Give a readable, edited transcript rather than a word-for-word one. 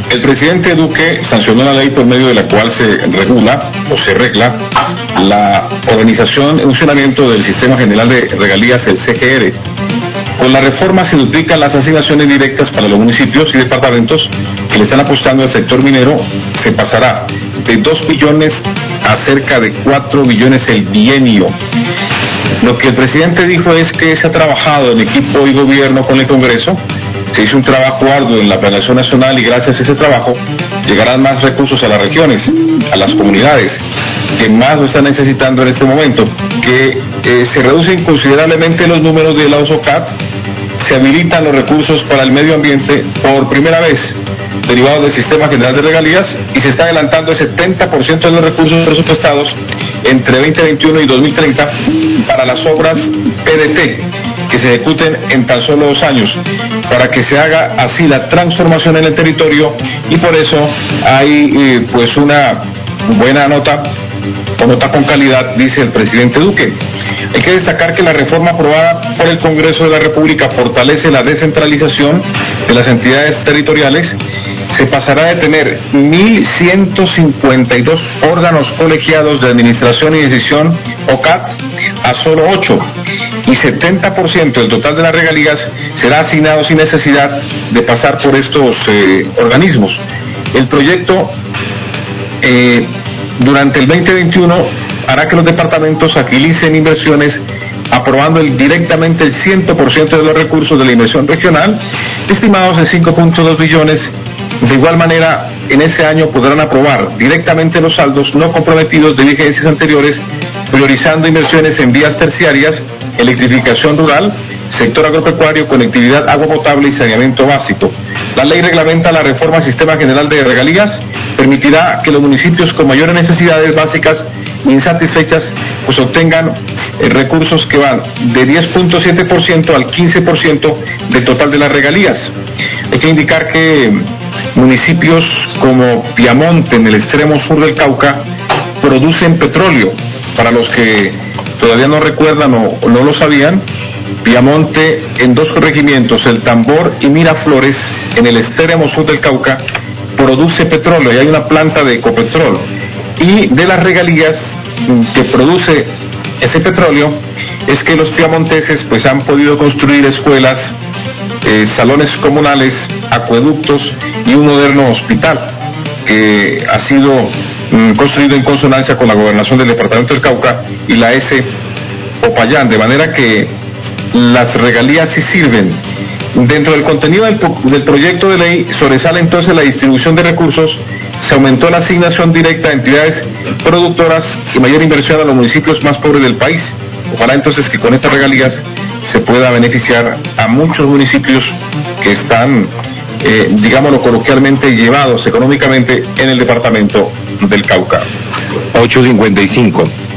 El presidente Duque sancionó la ley por medio de la cual se regula o se regla la organización y funcionamiento del Sistema General de Regalías, el CGR. Con la reforma se duplican las asignaciones directas para los municipios y departamentos que le están apostando al sector minero. Se pasará de 2 billones a cerca de 4 billones el bienio. Lo que el presidente dijo es que se ha trabajado en equipo y gobierno con el Congreso. Se hizo un trabajo arduo en la planeación nacional y gracias a ese trabajo llegarán más recursos a las regiones, a las comunidades que más lo están necesitando en este momento, que se reducen considerablemente los números de los OCAT, se habilitan los recursos para el medio ambiente por primera vez derivados del Sistema General de Regalías y se está adelantando el 70% de los recursos presupuestados entre 2021 y 2030 para las obras PDT que se ejecuten en tan solo 2 años, para que se haga así la transformación en el territorio, y por eso hay pues una buena nota, o nota con calidad, dice el presidente Duque. Hay que destacar que la reforma aprobada por el Congreso de la República fortalece la descentralización de las entidades territoriales. Se pasará de tener 1.152 órganos colegiados de administración y decisión, OCAT, a solo 8, y 70% del total de las regalías será asignado sin necesidad de pasar por estos organismos. El proyecto durante el 2021 hará que los departamentos agilicen inversiones, aprobando directamente el 100% de los recursos de la inversión regional, estimados en 5.2 billones. De igual manera, en ese año podrán aprobar directamente los saldos no comprometidos de vigencias anteriores, priorizando inversiones en vías terciarias, electrificación rural, sector agropecuario, conectividad, agua potable y saneamiento básico. La ley reglamenta la reforma al Sistema General de Regalías, permitirá que los municipios con mayores necesidades básicas insatisfechas pues obtengan recursos que van de 10.7% al 15% del total de las regalías. Hay que indicar que municipios como Piamonte, en el extremo sur del Cauca, producen petróleo. Para los que todavía no recuerdan o no lo sabían, Piamonte, en 2 corregimientos, El Tambor y Miraflores, en el extremo sur del Cauca, produce petróleo y hay una planta de Ecopetrol. Y de las regalías que produce ese petróleo es que los piamonteses pues han podido construir escuelas, salones comunales, acueductos y un moderno hospital que ha sido construido en consonancia con la gobernación del departamento del Cauca y la S. Popayán, de manera que las regalías sí sirven. Dentro del contenido del proyecto de ley sobresale entonces la distribución de recursos, se aumentó la asignación directa a entidades productoras y mayor inversión a los municipios más pobres del país. Ojalá entonces que con estas regalías se pueda beneficiar a muchos municipios que están, digámoslo coloquialmente, llevados económicamente en el departamento del Cauca. 8:55.